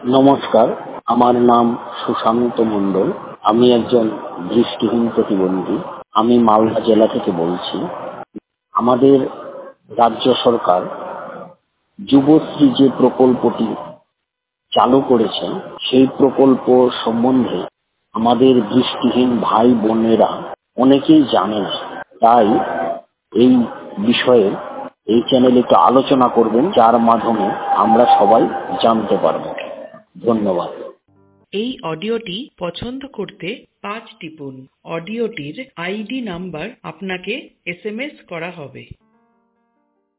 নমস্কার, আমার নাম সুশান্ত মণ্ডল। আমি একজন দৃষ্টিহীন প্রতিবন্ধী। আমি মালদা জেলা থেকে বলছি। আমাদের রাজ্য সরকার যুবশ্রী যে প্রকল্পটি চালু করেছে, সেই প্রকল্প সম্বন্ধে আমাদের দৃষ্টিহীন ভাই বোনেরা অনেকেই জানে না। তাই এই বিষয়ে এই চ্যানেলে একটু আলোচনা করবেন, যার মাধ্যমে আমরা সবাই জানতে পারব। ধন্যবাদ। এই অডিওটি পছন্দ করতে 5 টিপুন। অডিওটির আইডি নাম্বার আপনাকে SMS করা হবে।